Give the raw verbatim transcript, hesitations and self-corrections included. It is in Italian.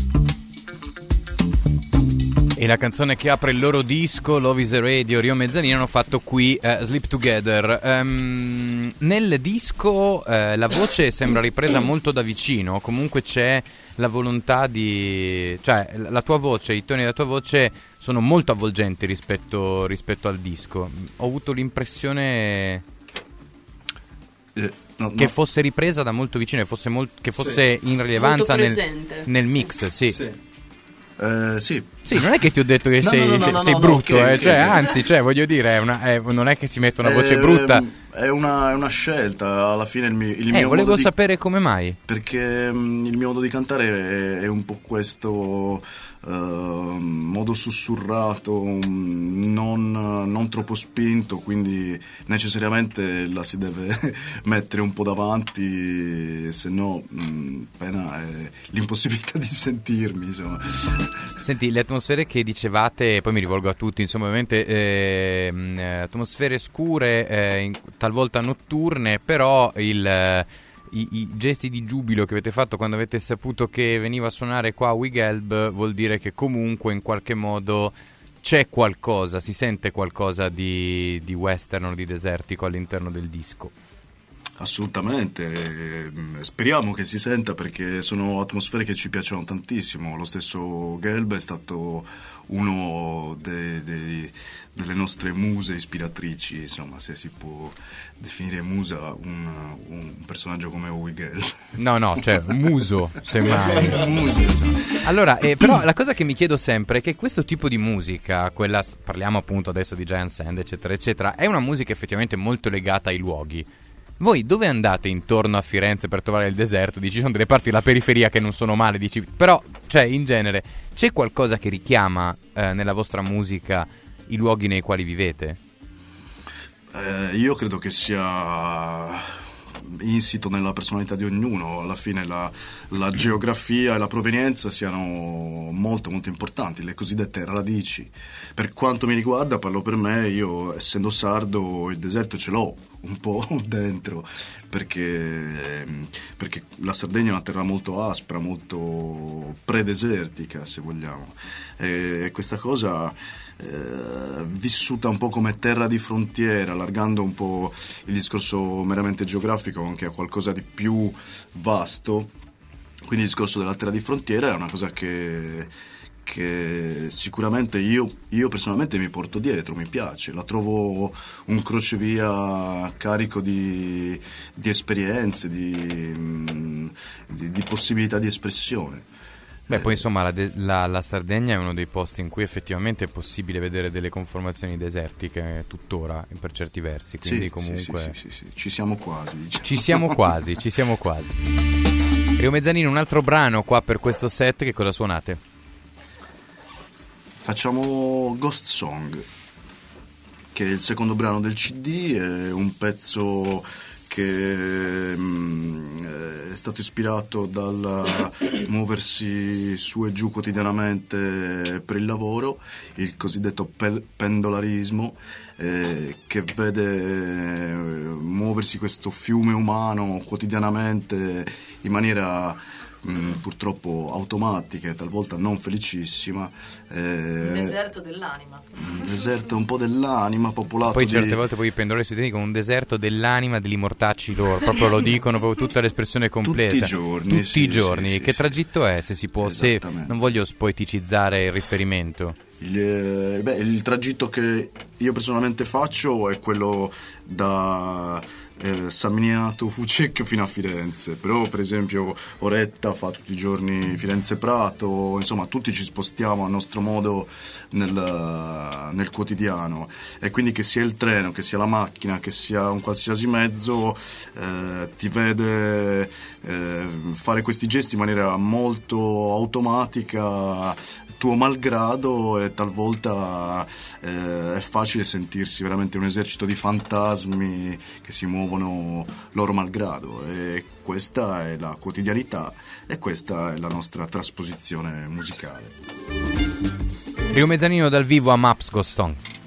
E la canzone che apre il loro disco, Love is a Radio, Rio Mezzanino, hanno fatto qui uh, Sleep Together. Um, nel disco uh, la voce sembra ripresa molto da vicino, comunque c'è la volontà di... cioè la tua voce, i toni della tua voce sono molto avvolgenti rispetto, rispetto al disco. Ho avuto l'impressione eh, no, che no. fosse ripresa da molto vicino, che fosse, mol- che fosse sì. in rilevanza nel, nel mix, sì. sì. sì. Uh, sì. Sì, non è che ti ho detto che no, sei, no, no, sei, no, sei no, brutto, no, okay, eh, okay, cioè, okay. anzi, cioè, voglio dire, è una, è, non è che si mette una voce eh, brutta. È una, è una scelta, alla fine il mio, il eh, mio volevo modo sapere di, come mai. Perché um, il mio modo di cantare è, è un po' questo uh, modo sussurrato, um, non, non troppo spinto, quindi necessariamente la si deve mettere un po' davanti, se no um, appena è l'impossibilità di sentirmi, insomma. Senti, le atmosfere che dicevate, poi mi rivolgo a tutti, insomma, ovviamente eh, atmosfere scure, eh, in, talvolta notturne, però il, eh, i, i gesti di giubilo che avete fatto quando avete saputo che veniva a suonare qua a Wigelb vuol dire che comunque in qualche modo c'è qualcosa, si sente qualcosa di, di western o di desertico all'interno del disco. Assolutamente, speriamo che si senta, perché sono atmosfere che ci piacciono tantissimo. Lo stesso Gelb è stato uno dei, dei, delle nostre muse ispiratrici, insomma, se si può definire musa un, un personaggio come Uwe Gelb. No, no, cioè un muso, semmai. Muso, allora, eh, però la cosa che mi chiedo sempre è che questo tipo di musica, quella, parliamo appunto adesso di Giant Sand, eccetera, eccetera, è una musica effettivamente molto legata ai luoghi. Voi dove andate intorno a Firenze per trovare il deserto? Dici, ci sono delle parti della periferia che non sono male, dici, però, cioè, in genere, c'è qualcosa che richiama eh, nella vostra musica i luoghi nei quali vivete? Eh, io credo che sia insito nella personalità di ognuno. Alla fine la, la geografia e la provenienza siano molto molto importanti, le cosiddette radici. Per quanto mi riguarda, parlo per me, io essendo sardo il deserto ce l'ho un po' dentro, perché, perché la Sardegna è una terra molto aspra, molto predesertica, se vogliamo, e questa cosa eh, vissuta un po' come terra di frontiera, allargando un po' il discorso meramente geografico anche a qualcosa di più vasto. Quindi il discorso della terra di frontiera è una cosa che che sicuramente io, io personalmente mi porto dietro, mi piace, la trovo un crocevia carico di, di esperienze, di, di, di possibilità di espressione. Beh, eh. poi insomma la, de- la, la Sardegna è uno dei posti in cui effettivamente è possibile vedere delle conformazioni desertiche tuttora, per certi versi, quindi sì, comunque sì, sì, sì, sì, ci siamo quasi, diciamo. ci siamo quasi, ci siamo quasi. Rio Mezzanino, un altro brano qua per questo set, che cosa suonate? Facciamo Ghost Song, che è il secondo brano del C D, è un pezzo che mh, è stato ispirato dal muoversi su e giù quotidianamente per il lavoro, il cosiddetto pel- pendolarismo, eh, che vede muoversi questo fiume umano quotidianamente in maniera Mm, purtroppo automatica e talvolta non felicissima. Eh, un deserto dell'anima. Un deserto un po' dell'anima, popolato poi di... certe volte poi i pendolari sui teni con un deserto dell'anima degli mortacci loro, proprio lo dicono, proprio tutta l'espressione completa. Tutti i giorni. Tutti sì, i giorni. Sì, che sì, tragitto è, se si può, se non voglio spoeticizzare il riferimento. Il, eh, beh, il tragitto che io personalmente faccio è quello da eh, San Miniato Fucecchio fino a Firenze, però per esempio Oretta fa tutti i giorni Firenze-Prato, insomma tutti ci spostiamo a nostro modo nel, nel quotidiano, e quindi che sia il treno, che sia la macchina, che sia un qualsiasi mezzo eh, ti vede eh, fare questi gesti in maniera molto automatica, tuo malgrado, e talvolta eh, è facile sentirsi veramente un esercito di fantasmi che si muovono loro malgrado, e questa è la quotidianità e questa è la nostra trasposizione musicale. Rio Mezzanino dal vivo a Maps Ghost Song.